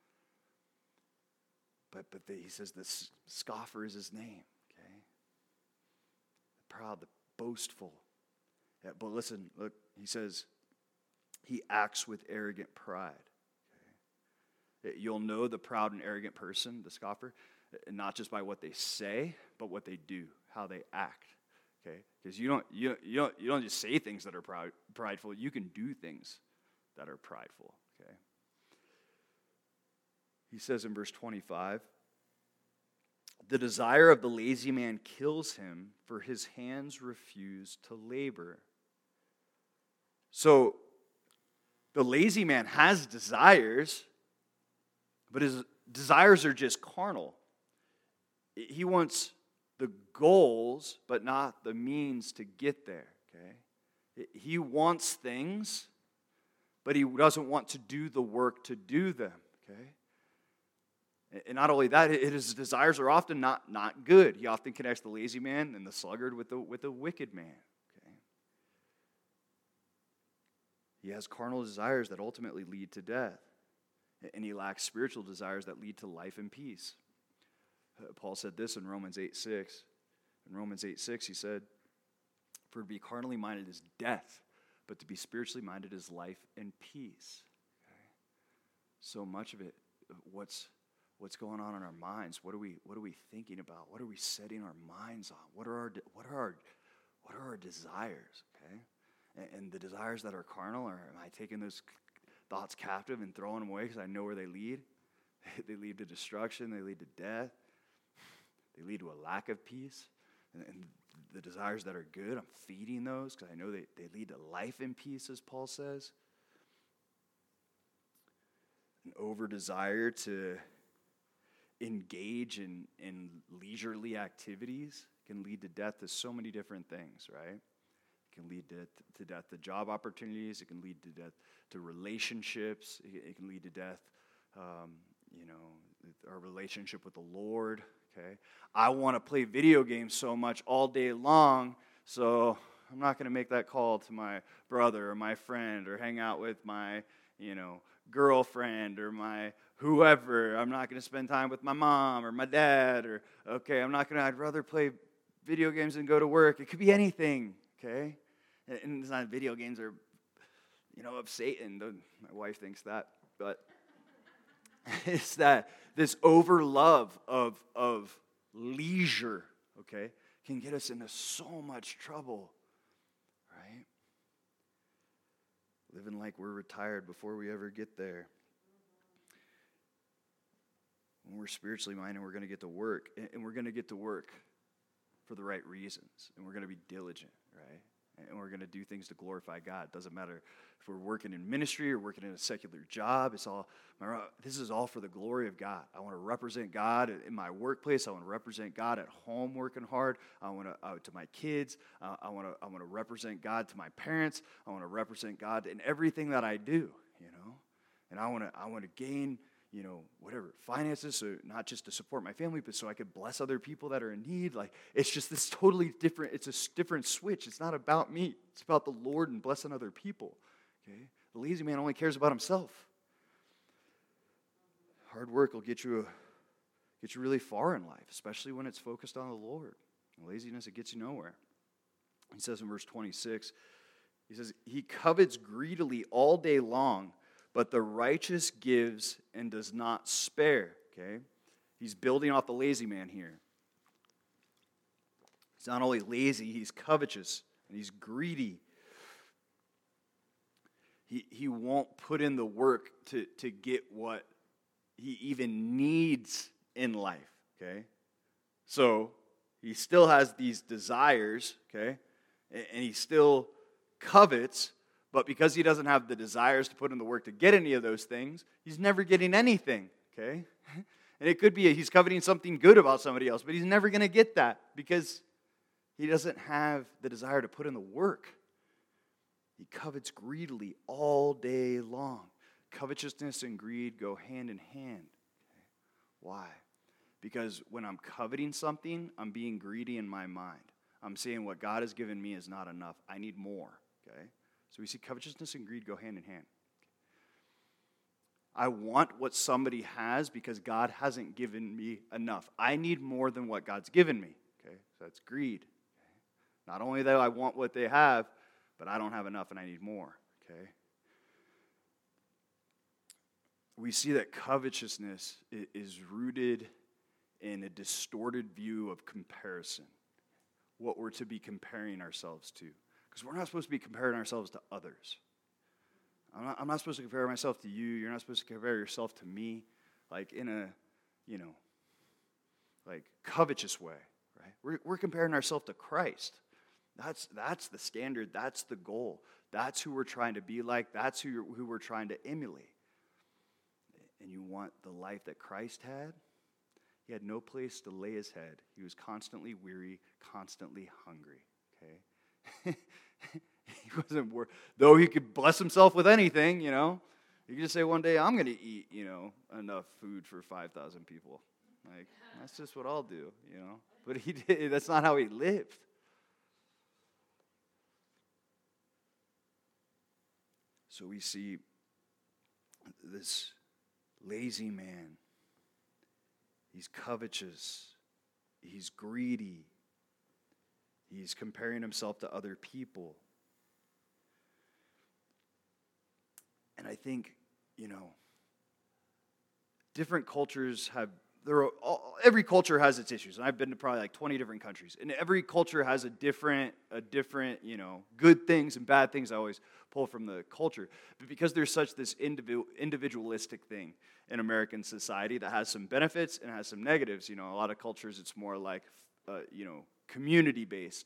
But he says the scoffer is his name. Okay? The proud, the boastful. Yeah, but listen, look, he says, he acts with arrogant pride. Okay? You'll know the proud and arrogant person, the scoffer, not just by what they say, but what they do, how they act. Okay? Because you don't just say things that are prideful. You can do things that are prideful. Okay? He says in verse 25, the desire of the lazy man kills him, for his hands refuse to labor. So, the lazy man has desires, but his desires are just carnal. He wants the goals, but not the means to get there, okay? He wants things, but he doesn't want to do the work to do them, okay? And not only that, his desires are often not good. He often connects the lazy man and the sluggard with the wicked man, okay? He has carnal desires that ultimately lead to death, and he lacks spiritual desires that lead to life and peace. Paul said this in Romans 8:6. In Romans 8:6, he said, "For to be carnally minded is death, but to be spiritually minded is life and peace." Okay? So much of it, what's going on in our minds? What are we thinking about? What are we setting our minds on? What are our desires? Okay, and the desires that are carnal, or am I taking those thoughts captive and throwing them away because I know where they lead? They lead to destruction. They lead to death. They lead to a lack of peace. And the desires that are good, I'm feeding those because I know they lead to life and peace, as Paul says. An over-desire to engage in leisurely activities can lead to death to so many different things, right? It can lead to death to job opportunities. It can lead to death to relationships. It can lead to death, our relationship with the Lord. Okay, I want to play video games so much all day long, so I'm not going to make that call to my brother or my friend or hang out with my, girlfriend or my whoever. I'm not going to spend time with my mom or my dad or, I'd rather play video games than go to work. It could be anything, okay? And it's not video games are, of Satan. My wife thinks that, but it's that this over love of leisure, okay, can get us into so much trouble, right? Living like we're retired before we ever get there. When we're spiritually minded, we're going to get to work, and we're going to get to work for the right reasons, and we're going to be diligent, right? And we're going to do things to glorify God. It doesn't matter if we're working in ministry or working in a secular job. This is all for the glory of God. I want to represent God in my workplace. I want to represent God at home working hard. I want to my kids. I want to represent God to my parents. I want to represent God in everything that I do, And I want to gain finances, so not just to support my family, but so I could bless other people that are in need. Like, it's just this totally different, it's a different switch. It's not about me. It's about the Lord and blessing other people, okay? The lazy man only cares about himself. Hard work will get you really far in life, especially when it's focused on the Lord. And laziness, it gets you nowhere. He says in verse 26, he says, "He covets greedily all day long, but the righteous gives and does not spare." Okay? He's building off the lazy man here. He's not only lazy, he's covetous and he's greedy. He won't put in the work to get what he even needs in life. Okay? So he still has these desires, okay? And he still covets. But because he doesn't have the desires to put in the work to get any of those things, he's never getting anything, okay? And it could be he's coveting something good about somebody else, but he's never going to get that because he doesn't have the desire to put in the work. He covets greedily all day long. Covetousness and greed go hand in hand. Okay? Why? Because when I'm coveting something, I'm being greedy in my mind. I'm saying what God has given me is not enough. I need more, okay? So we see covetousness and greed go hand in hand. I want what somebody has because God hasn't given me enough. I need more than what God's given me. Okay, so that's greed. Okay? Not only that I want what they have, but I don't have enough and I need more. Okay. We see that covetousness is rooted in a distorted view of comparison. What we're to be comparing ourselves to. Because we're not supposed to be comparing ourselves to others. I'm not supposed to compare myself to you. You're not supposed to compare yourself to me, like in a, covetous way, right? We're comparing ourselves to Christ. That's the standard. That's the goal. That's who we're trying to be like. That's who we're trying to emulate. And you want the life that Christ had? He had no place to lay his head. He was constantly weary, constantly hungry, okay? He wasn't though he could bless himself with anything, you know. He could just say one day, I'm going to eat, you know, enough food for 5,000 people. Like, that's just what I'll do, you know. But that's not how he lived. So we see this lazy man. He's covetous. He's greedy. He's comparing himself to other people. And I think, you know, different cultures have, every culture has its issues. And I've been to probably like 20 different countries. And every culture has a different, you know, good things and bad things I always pull from the culture. But because there's such this individualistic thing in American society that has some benefits and has some negatives, you know, a lot of cultures it's more like, you know, community-based.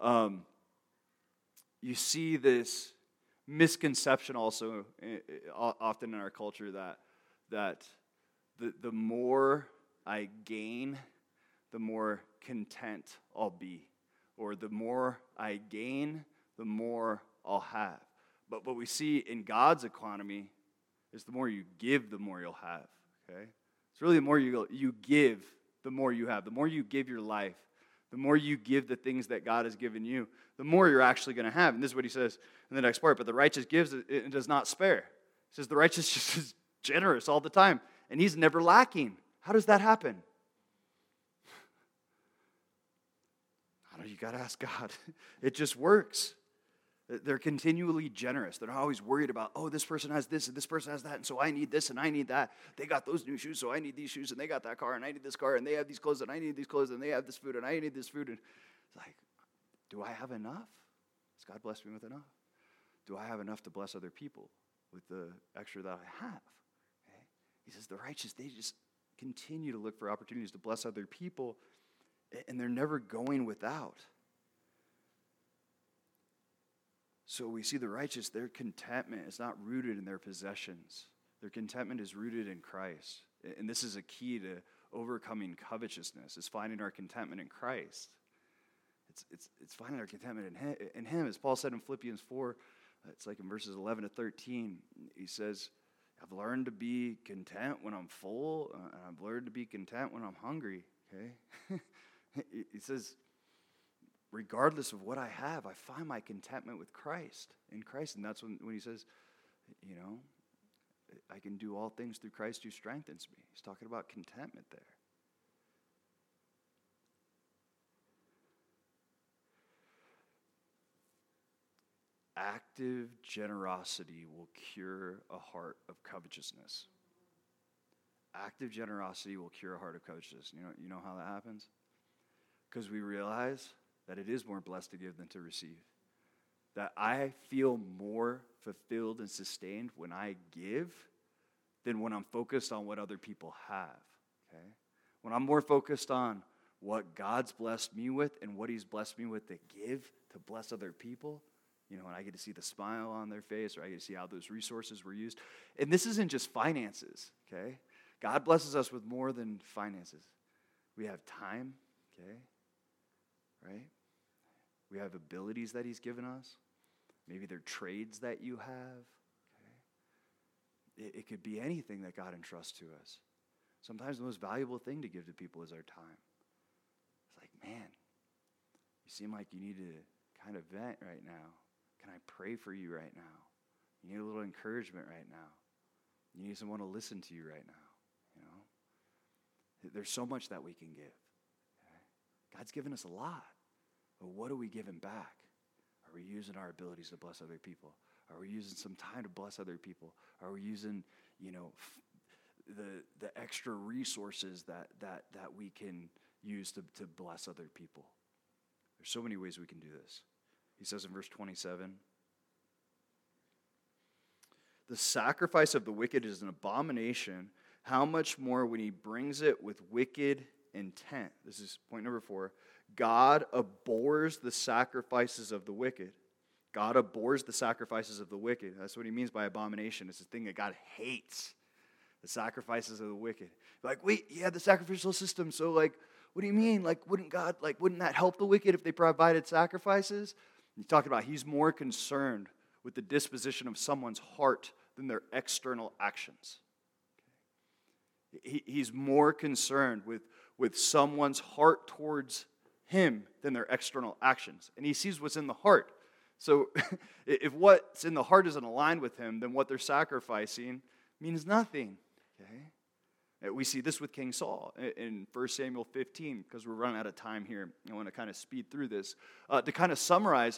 You see this misconception also often in our culture that the more I gain, the more content I'll be. Or the more I gain, the more I'll have. But what we see in God's economy is the more you give, the more you'll have. Okay? It's really the more you give, the more you have. The more you give your life, the more you give the things that God has given you, the more you're actually going to have. And this is what he says in the next part. But the righteous gives and does not spare. He says the righteous just is generous all the time. And he's never lacking. How does that happen? I don't know, you got to ask God. It just works. They're continually generous. They're not always worried about, oh, this person has this and this person has that, and so I need this and I need that. They got those new shoes, so I need these shoes, and they got that car, and I need this car, and they have these clothes, and I need these clothes, and they have this food, and I need this food. And it's like, do I have enough? Has God blessed me with enough? Do I have enough to bless other people with the extra that I have? Okay? He says the righteous, they just continue to look for opportunities to bless other people, and they're never going without. So we see the righteous, their contentment is not rooted in their possessions. Their contentment is rooted in Christ. And this is a key to overcoming covetousness, is finding our contentment in Christ. It's finding our contentment in Him. As Paul said in Philippians 4, it's like in verses 11 to 13, he says, I've learned to be content when I'm full, and I've learned to be content when I'm hungry. Okay? He says, regardless of what I have, I find my contentment with Christ, in Christ. And that's when he says, you know, I can do all things through Christ who strengthens me. He's talking about contentment there. Active generosity will cure a heart of covetousness. Active generosity will cure a heart of covetousness. You know how that happens? Because we realize that it is more blessed to give than to receive. That I feel more fulfilled and sustained when I give than when I'm focused on what other people have. Okay? When I'm more focused on what God's blessed me with and what He's blessed me with to give to bless other people, you know, and I get to see the smile on their face, or I get to see how those resources were used. And this isn't just finances, okay? God blesses us with more than finances. We have time, okay? Right? We have abilities that He's given us. Maybe they're trades that you have. Okay? It could be anything that God entrusts to us. Sometimes the most valuable thing to give to people is our time. It's like, man, you seem like you need to kind of vent right now. Can I pray for you right now? You need a little encouragement right now. You need someone to listen to you right now. You know, there's so much that we can give. Okay? God's given us a lot. But what are we giving back? Are we using our abilities to bless other people? Are we using some time to bless other people? Are we using, you know, the extra resources that we can use to bless other people? There's so many ways we can do this. He says in verse 27, the sacrifice of the wicked is an abomination. How much more when he brings it with wicked intent? This is point number 4. God abhors the sacrifices of the wicked. God abhors the sacrifices of the wicked. That's what he means by abomination. It's a thing that God hates. The sacrifices of the wicked. Like, wait, yeah, the sacrificial system. So, like, what do you mean? Like, wouldn't that help the wicked if they provided sacrifices? He talked about he's more concerned with the disposition of someone's heart than their external actions. He's more concerned with someone's heart towards him than their external actions. And he sees what's in the heart. So if what's in the heart isn't aligned with him, then what they're sacrificing means nothing. Okay? We see this with King Saul in 1 Samuel 15, because we're running out of time here. I want to kind of speed through this. To kind of summarize,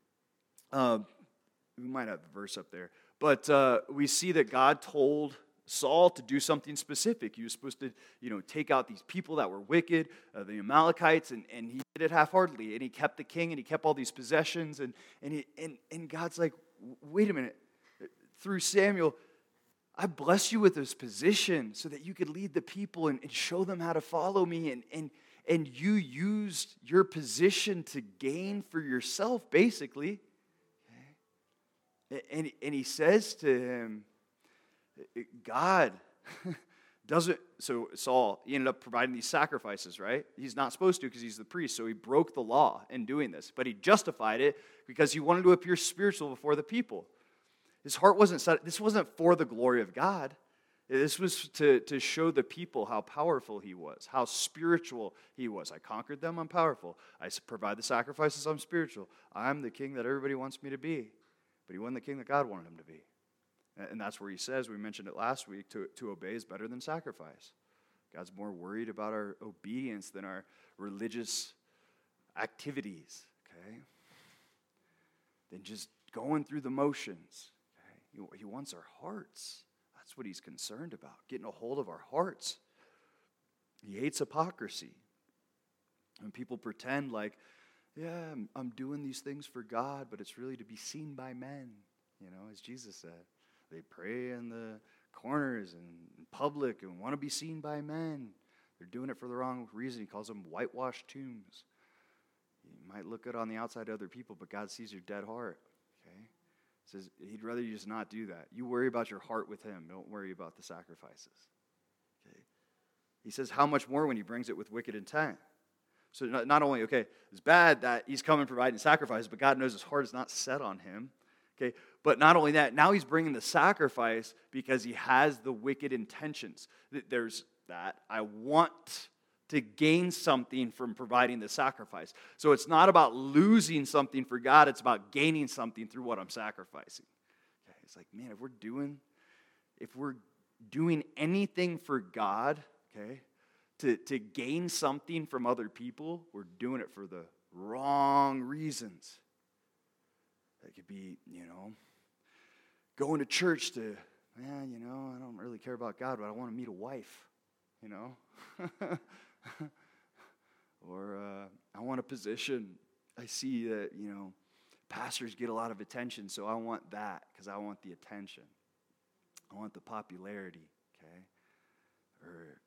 we might have the verse up there, but we see that God told Saul to do something specific. He was supposed to, take out these people that were wicked, the Amalekites, and he did it half-heartedly. And he kept the king, and he kept all these possessions. And God's like, wait a minute. Through Samuel, I blessed you with this position so that you could lead the people and show them how to follow me. And you used your position to gain for yourself, basically. Okay? And he says to him, God doesn't, so Saul, he ended up providing these sacrifices, right? He's not supposed to because he's the priest, so he broke the law in doing this. But he justified it because he wanted to appear spiritual before the people. His heart wasn't set, this wasn't for the glory of God. This was to show the people how powerful he was, how spiritual he was. I conquered them, I'm powerful. I provide the sacrifices, I'm spiritual. I'm the king that everybody wants me to be. But he wasn't the king that God wanted him to be. And that's where he says, we mentioned it last week, to obey is better than sacrifice. God's more worried about our obedience than our religious activities, okay? Than just going through the motions. Okay? He wants our hearts. That's what he's concerned about, getting a hold of our hearts. He hates hypocrisy. When people pretend like, yeah, I'm doing these things for God, but it's really to be seen by men, as Jesus said. They pray in the corners and in public and want to be seen by men. They're doing it for the wrong reason. He calls them whitewashed tombs. You might look good on the outside to other people, but God sees your dead heart. Okay? He says he'd rather you just not do that. You worry about your heart with him. Don't worry about the sacrifices. Okay? He says how much more when he brings it with wicked intent. So not only, it's bad that he's coming providing sacrifice, but God knows his heart is not set on him. Okay, but not only that, now he's bringing the sacrifice because he has the wicked intentions. There's that. I want to gain something from providing the sacrifice. So it's not about losing something for God, it's about gaining something through what I'm sacrificing. Okay, it's like, man, if we're doing anything for God, okay, to gain something from other people, we're doing it for the wrong reasons. That could be, going to church to, I don't really care about God, but I want to meet a wife, Or I want a position. I see that, pastors get a lot of attention, so I want that because I want the attention. I want the popularity, okay? Or,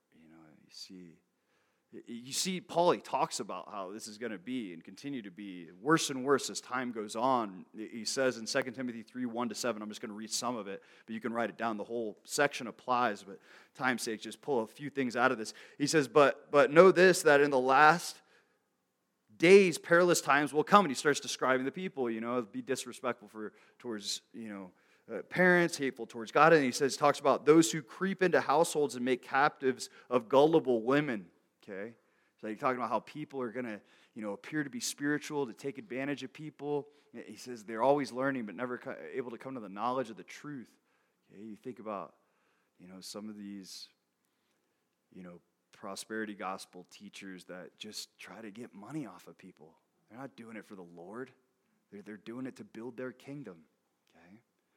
you see Paul, he talks about how this is going to be and continue to be worse and worse as time goes on. He says in 2 Timothy 3, 1-7, I'm just going to read some of it, but you can write it down. The whole section applies, but time's sake, just pull a few things out of this. He says, but know this, that in the last days, perilous times will come. And he starts describing the people, be disrespectful towards parents, hateful towards God. And he talks about those who creep into households and make captives of gullible women. Okay, so he's talking about how people are going to, appear to be spiritual, to take advantage of people. He says they're always learning, but never able to come to the knowledge of the truth. Okay, you think about, some of these, prosperity gospel teachers that just try to get money off of people. They're not doing it for the Lord. They're doing it to build their kingdom. Okay,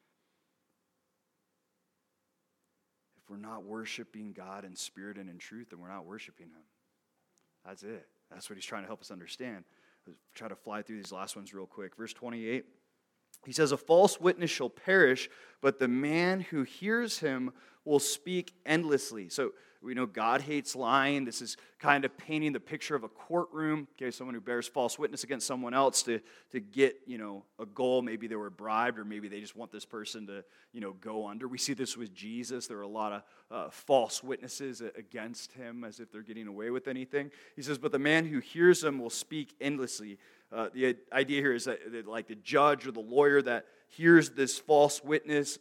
if we're not worshiping God in spirit and in truth, then we're not worshiping him. That's it. That's what he's trying to help us understand. Let's try to fly through these last ones real quick. Verse 28, he says, a false witness shall perish, but the man who hears him will speak endlessly. So We know God hates lying. This is kind of painting the picture of a courtroom. Okay, someone who bears false witness against someone else to get, a goal. Maybe they were bribed, or maybe they just want this person to, go under. We see this with Jesus. There are a lot of false witnesses against him as if they're getting away with anything. He says, but the man who hears them will speak endlessly. The idea here is that like the judge or the lawyer that hears this false witness,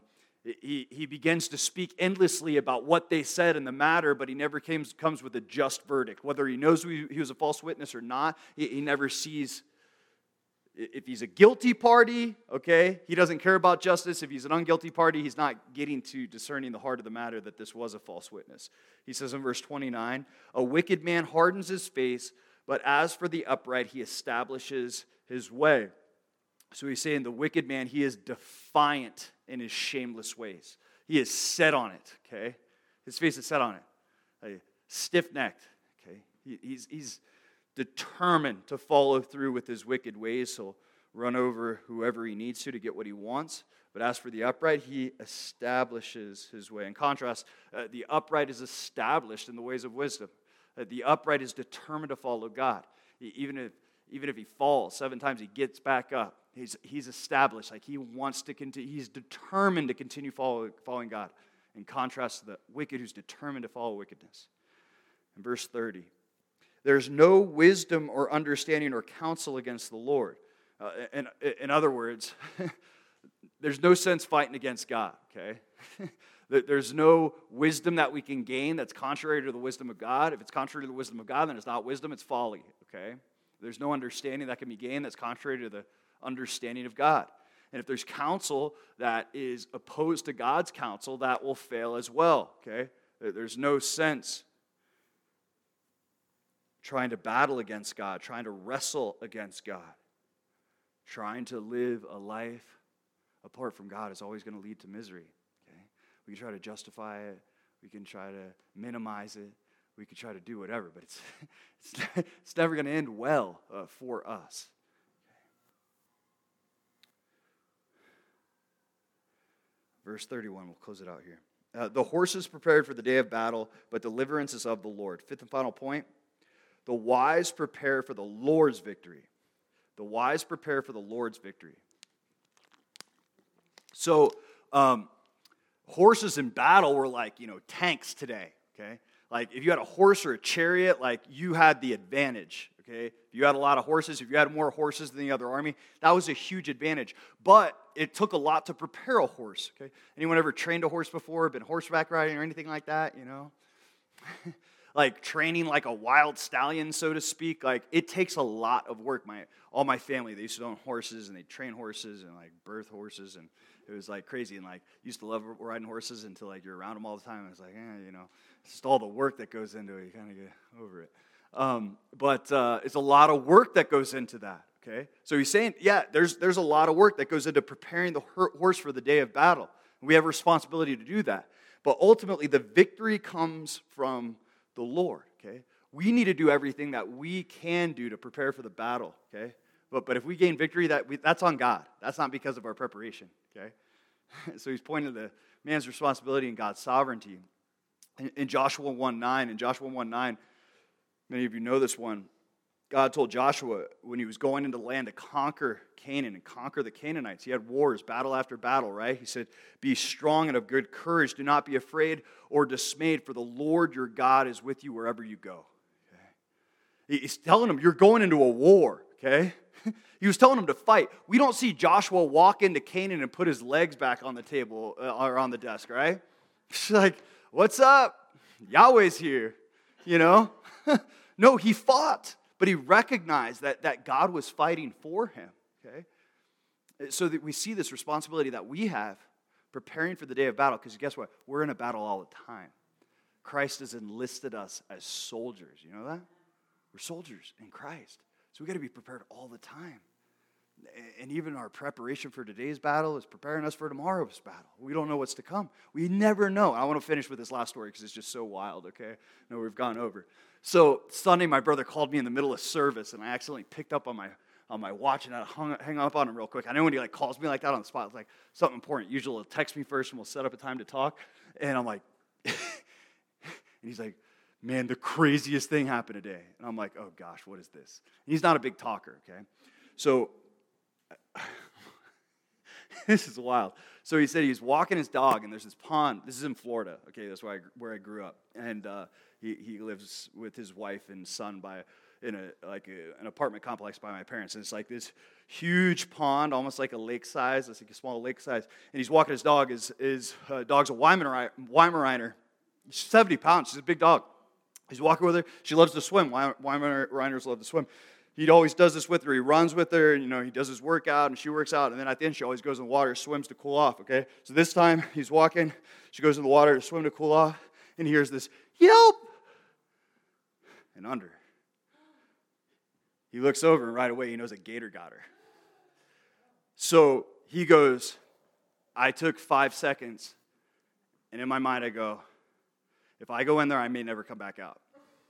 he begins to speak endlessly about what they said in the matter, but he never comes with a just verdict. Whether he knows he was a false witness or not, he never sees if he's a guilty party, okay, he doesn't care about justice. If he's an unguilty party, he's not getting to discerning the heart of the matter that this was a false witness. He says in verse 29, a wicked man hardens his face, but as for the upright, he establishes his way. So he's saying the wicked man, he is defiant in his shameless ways. He is set on it, okay? His face is set on it. Like, stiff-necked, okay? He's determined to follow through with his wicked ways. He'll run over whoever he needs to get what he wants. But as for the upright, he establishes his way. In contrast, the upright is established in the ways of wisdom. The upright is determined to follow God. Even if he falls 7 times, he gets back up. He's established. Like he wants to continue. He's determined to continue following God. In contrast to the wicked who's determined to follow wickedness. In verse 30, there's no wisdom or understanding or counsel against the Lord. In other words, there's no sense fighting against God, okay? There's no wisdom that we can gain that's contrary to the wisdom of God. If it's contrary to the wisdom of God, then it's not wisdom, it's folly, okay? There's no understanding that can be gained that's contrary to the understanding of God. And if there's counsel that is opposed to God's counsel, that will fail as well, okay? There's no sense trying to battle against God, trying to wrestle against God. Trying to live a life apart from God is always going to lead to misery, okay? We can try to justify it. We can try to minimize it. We can try to do whatever, but it's never going to end well for us. Verse 31, we'll close it out here. The horse is prepared for the day of battle, but deliverance is of the Lord. Fifth and final point, the wise prepare for the Lord's victory. The wise prepare for the Lord's victory. So, horses in battle were like, tanks today, okay? Like, if you had a horse or a chariot, like, you had the advantage, okay? If you had a lot of horses, if you had more horses than the other army, that was a huge advantage. But it took a lot to prepare a horse, okay? Anyone ever trained a horse before, been horseback riding or anything like that, Like training like a wild stallion, so to speak, like it takes a lot of work. All my family, they used to own horses and they train horses and like birth horses, and it was like crazy. And like used to love riding horses until like you're around them all the time. And it's like, it's just all the work that goes into it. You kind of get over it. But it's a lot of work that goes into that. Okay, so he's saying, yeah, there's a lot of work that goes into preparing the horse for the day of battle. We have a responsibility to do that. But ultimately, the victory comes from the Lord, okay? We need to do everything that we can do to prepare for the battle, okay? But if we gain victory, that's on God. That's not because of our preparation, okay? So he's pointing to the man's responsibility and God's sovereignty. In Joshua 1:9, many of you know this one, God told Joshua when he was going into the land to conquer Canaan and conquer the Canaanites. He had wars, battle after battle, right? He said, be strong and of good courage. Do not be afraid or dismayed, for the Lord your God is with you wherever you go. Okay? He's telling them, you're going into a war, okay? He was telling them to fight. We don't see Joshua walk into Canaan and put his legs back on the table or on the desk, right? It's like, what's up? Yahweh's here, No, he fought. But he recognized that God was fighting for him, okay? So that we see this responsibility that we have preparing for the day of battle, because guess what? We're in a battle all the time. Christ has enlisted us as soldiers. You know that? We're soldiers in Christ. So we got to be prepared all the time. And even our preparation for today's battle is preparing us for tomorrow's battle. We don't know what's to come. We never know. I want to finish with this last story because it's just so wild, okay? No, we've gone over. So Sunday, my brother called me in the middle of service, and I accidentally picked up on my watch, and I hung up on him real quick. I know when he calls me like that on the spot, it's like something important. Usually he'll text me first, and we'll set up a time to talk. And I'm like, And he's like, man, the craziest thing happened today. And I'm like, oh gosh, what is this? And he's not a big talker, okay? So, this is wild. So he said he's walking his dog, and there's this pond. This is in Florida, okay? That's where I grew up. And he lives with his wife and son in an apartment complex by my parents. And it's like this huge pond, almost like a lake size. It's like a small lake size. And he's walking his dog. His dog's a Weimaraner. He's 70 pounds. She's a big dog. He's walking with her. She loves to swim. Weimaraners love to swim. He always does this with her. He runs with her. And, he does his workout, and she works out. And then at the end, she always goes in the water, swims to cool off, okay? So this time, he's walking. She goes in the water to swim to cool off. And he hears this yelp. And under. He looks over, and right away, he knows a gator got her. So he goes, I took 5 seconds. And in my mind, I go, if I go in there, I may never come back out.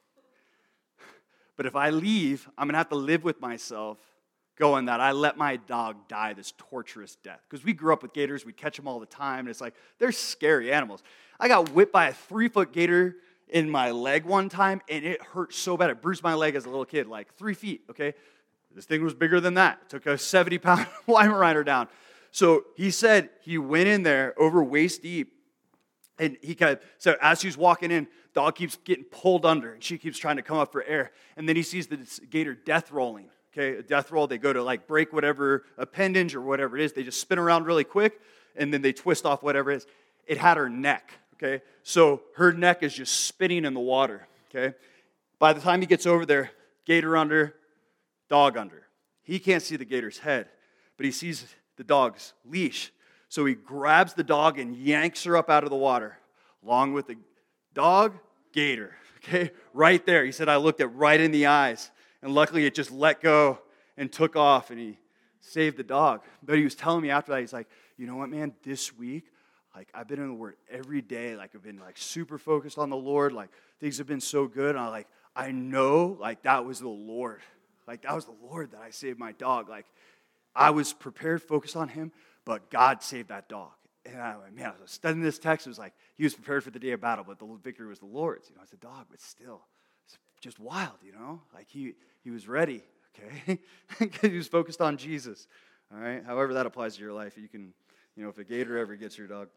But if I leave, I'm going to have to live with myself going that I let my dog die this torturous death. Because we grew up with gators. We catch them all the time. And it's like, they're scary animals. I got whipped by a 3-foot gator in my leg one time, and it hurt so bad. It bruised my leg as a little kid, like 3 feet, okay? This thing was bigger than that. It took a 70-pound Weimaraner down. So he said he went in there over waist deep, and so as she's walking in, dog keeps getting pulled under, and she keeps trying to come up for air. And then he sees the gator death rolling. Okay, a death roll, they go to break whatever appendage or whatever it is. They just spin around really quick, and then they twist off whatever it is. It had her neck, okay? So her neck is just spinning in the water, okay? By the time he gets over there, gator under, dog under. He can't see the gator's head, but he sees the dog's leash. So he grabs the dog and yanks her up out of the water, along with the dog, gator, okay? Right there. He said, I looked it right in the eyes, and luckily it just let go and took off, and he saved the dog. But he was telling me after that, he's like, you know what, man, this week, I've been in the Word every day. I've been, super focused on the Lord. Things have been so good. And I know, that was the Lord. That was the Lord that I saved my dog. I was prepared, focused on Him, but God saved that dog. And I was studying this text. It was he was prepared for the day of battle, but the victory was the Lord's. It's a dog, but still, it's just wild, He was ready, okay? He was focused on Jesus, all right? However that applies to your life, you can, if a gator ever gets your dog.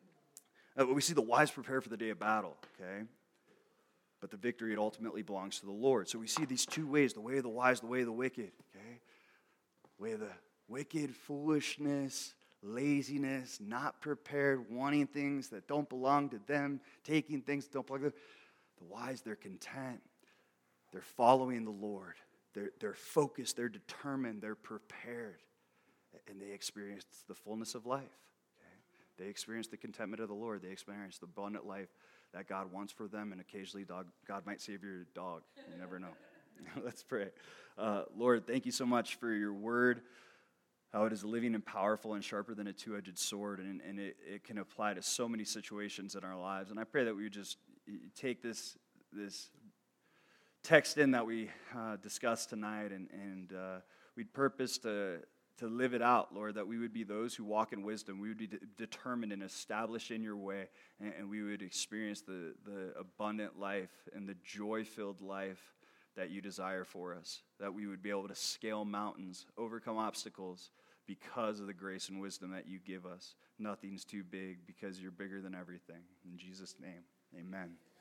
We see the wise prepare for the day of battle, okay? But the victory, it ultimately belongs to the Lord. So we see these two ways, the way of the wise, the way of the wicked, okay? The way of the wicked, foolishness, laziness, not prepared, wanting things that don't belong to them, taking things that don't belong to them. The wise, they're content. They're following the Lord. They're focused. They're determined. They're prepared. And they experience the fullness of life. Okay? They experience the contentment of the Lord. They experience the abundant life that God wants for them. And occasionally, God might save your dog. You never know. Let's pray. Lord, thank you so much for your word. How it is living and powerful and sharper than a two-edged sword, and it can apply to so many situations in our lives. And I pray that we would just take this text in that we discussed tonight, and we'd purpose to live it out, Lord, that we would be those who walk in wisdom. We would be determined and established in your way, and we would experience the abundant life and the joy-filled life that you desire for us, that we would be able to scale mountains, overcome obstacles because of the grace and wisdom that you give us. Nothing's too big because you're bigger than everything. In Jesus' name, amen.